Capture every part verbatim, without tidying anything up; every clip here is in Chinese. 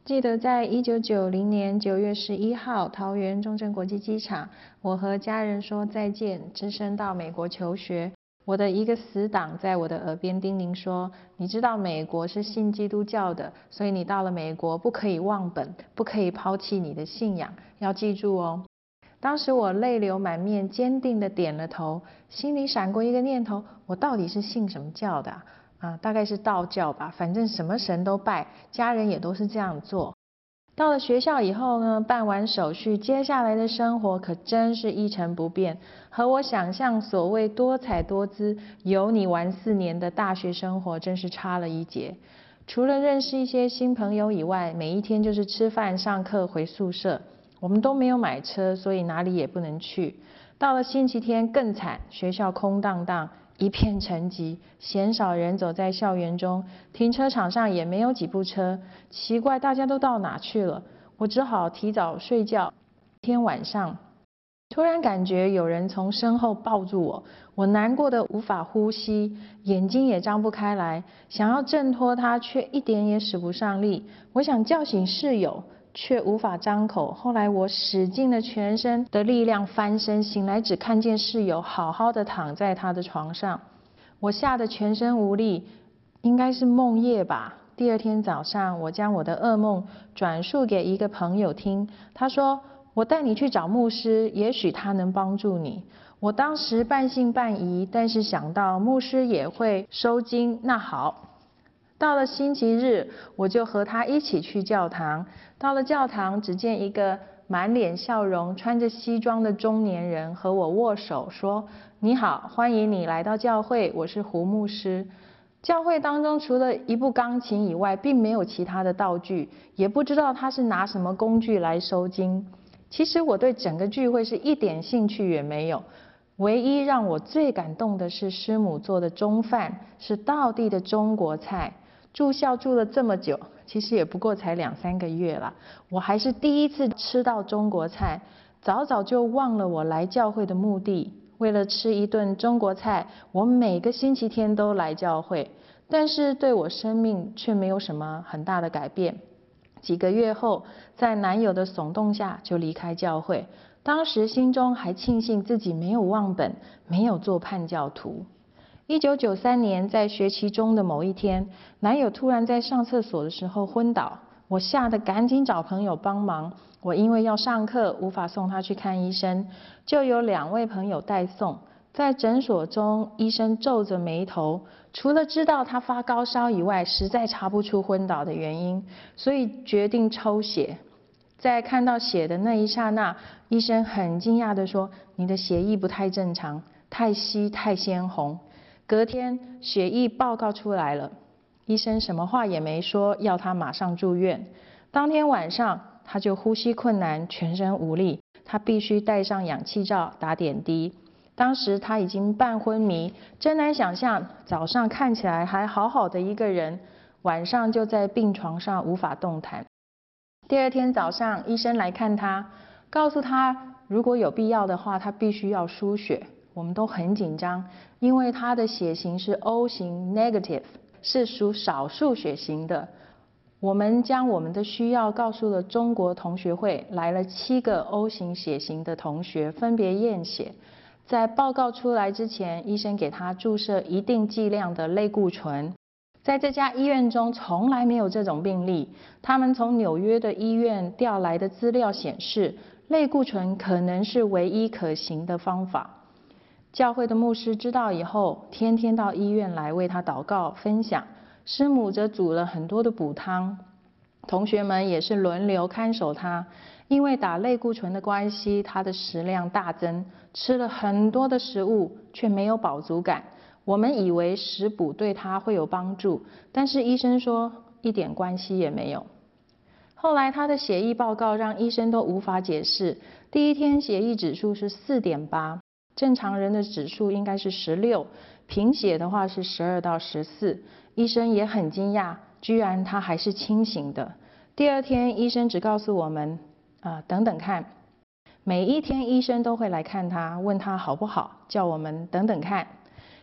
记得在一九九零年九月十一号，桃园中正国际机场，我和家人说再见，只身到美国求学。我的一个死党在我的耳边叮咛说：“你知道美国是信基督教的，所以你到了美国不可以忘本，不可以抛弃你的信仰，要记住哦。”当时我泪流满面，坚定地点了头，心里闪过一个念头：我到底是信什么教的啊？啊，大概是道教吧，反正什么神都拜，家人也都是这样做。到了学校以后呢，办完手续，接下来的生活可真是一成不变，和我想象所谓多彩多姿、有你玩四年的大学生活真是差了一截。除了认识一些新朋友以外，每一天就是吃饭、上课、回宿舍。我们都没有买车，所以哪里也不能去。到了星期天更惨，学校空荡荡，一片沉寂，鲜少人走在校园中，停车场上也没有几部车。奇怪，大家都到哪去了？我只好提早睡觉。天晚上，突然感觉有人从身后抱住我，我难过的无法呼吸，眼睛也张不开来，想要挣脱他，却一点也使不上力。我想叫醒室友，却无法张口。后来我使尽了全身的力量翻身，醒来只看见室友好好的躺在他的床上。我吓得全身无力，应该是梦夜吧。第二天早上，我将我的噩梦转述给一个朋友听，他说：“我带你去找牧师，也许他能帮助你。”我当时半信半疑，但是想到牧师也会收经，那好。到了星期日，我就和他一起去教堂。到了教堂，只见一个满脸笑容、穿着西装的中年人和我握手，说：“你好，欢迎你来到教会，我是胡牧师。”教会当中除了一部钢琴以外，并没有其他的道具，也不知道他是拿什么工具来收经。其实我对整个聚会是一点兴趣也没有。唯一让我最感动的是师母做的中饭，是道地的中国菜。住校住了这么久，其实也不过才两三个月了，我还是第一次吃到中国菜，早早就忘了我来教会的目的。为了吃一顿中国菜，我每个星期天都来教会，但是对我生命却没有什么很大的改变。几个月后，在男友的耸动下就离开教会，当时心中还庆幸自己没有忘本，没有做叛教徒。一九九三年，在学期中的某一天，男友突然在上厕所的时候昏倒，我吓得赶紧找朋友帮忙。我因为要上课，无法送他去看医生，就有两位朋友代送。在诊所中，医生皱着眉头，除了知道他发高烧以外，实在查不出昏倒的原因，所以决定抽血。在看到血的那一刹那，医生很惊讶地说：“你的血液不太正常，太稀太鲜红。”隔天血液报告出来了，医生什么话也没说，要他马上住院。当天晚上他就呼吸困难，全身无力，他必须戴上氧气罩打点滴。当时他已经半昏迷，真难想象早上看起来还好好的一个人，晚上就在病床上无法动弹。第二天早上医生来看他，告诉他如果有必要的话，他必须要输血。我们都很紧张，因为他的血型是 O 型 negative， 是属少数血型的。我们将我们的需要告诉了中国同学会，来了七个 O 型血型的同学，分别验血。在报告出来之前，医生给他注射一定剂量的类固醇。在这家医院中从来没有这种病例，他们从纽约的医院调来的资料显示，类固醇可能是唯一可行的方法。教会的牧师知道以后，天天到医院来为他祷告分享，师母则煮了很多的补汤，同学们也是轮流看守他。因为打类固醇的关系，他的食量大增，吃了很多的食物，却没有饱足感。我们以为食补对他会有帮助，但是医生说一点关系也没有。后来他的血液报告让医生都无法解释，第一天血液指数是 四点八，正常人的指数应该是十六，贫血的话是十二到十四。医生也很惊讶，居然他还是清醒的。第二天医生只告诉我们啊、呃，等等看。每一天医生都会来看他，问他好不好，叫我们等等看。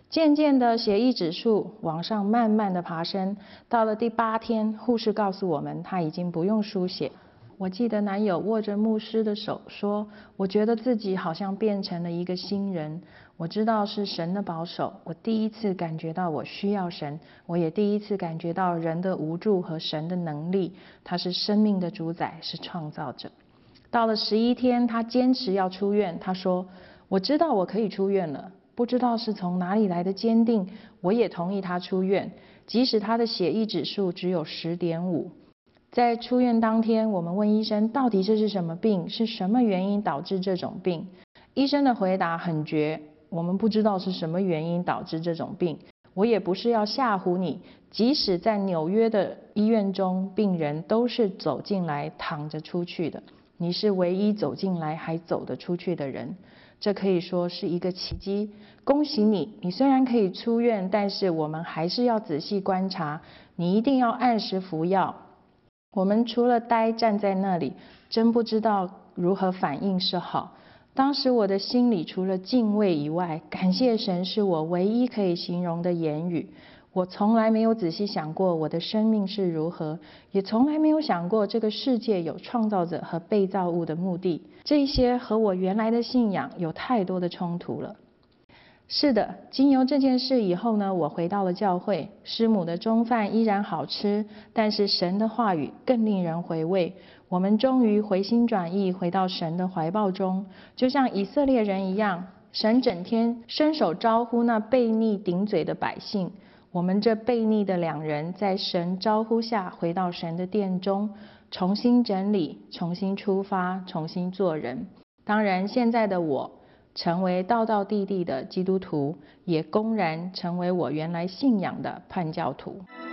渐渐的，血液指数往上慢慢的爬升，到了第八天，护士告诉我们他已经不用输血。我记得男友握着牧师的手说，我觉得自己好像变成了一个新人。我知道是神的保守，我第一次感觉到我需要神，我也第一次感觉到人的无助和神的能力。他是生命的主宰，是创造者。到了十一天，他坚持要出院。他说，我知道我可以出院了，不知道是从哪里来的坚定，我也同意他出院，即使他的血液指数只有 十点五。在出院当天，我们问医生，到底这是什么病，是什么原因导致这种病？医生的回答很绝，我们不知道是什么原因导致这种病。我也不是要吓唬你，即使在纽约的医院中，病人都是走进来躺着出去的，你是唯一走进来还走得出去的人，这可以说是一个奇迹。恭喜你，你虽然可以出院，但是我们还是要仔细观察，你一定要按时服药。我们除了呆站在那里，真不知道如何反应是好。当时我的心里除了敬畏以外，感谢神是我唯一可以形容的言语。我从来没有仔细想过我的生命是如何，也从来没有想过这个世界有创造者和被造物的目的。这些和我原来的信仰有太多的冲突了。是的，经由这件事以后呢，我回到了教会，师母的中饭依然好吃，但是神的话语更令人回味。我们终于回心转意，回到神的怀抱中，就像以色列人一样，神整天伸手招呼那悖逆顶嘴的百姓。我们这悖逆的两人，在神招呼下回到神的殿中，重新整理，重新出发，重新做人。当然，现在的我成为道道地地的基督徒，也公然成为我原来信仰的叛教徒。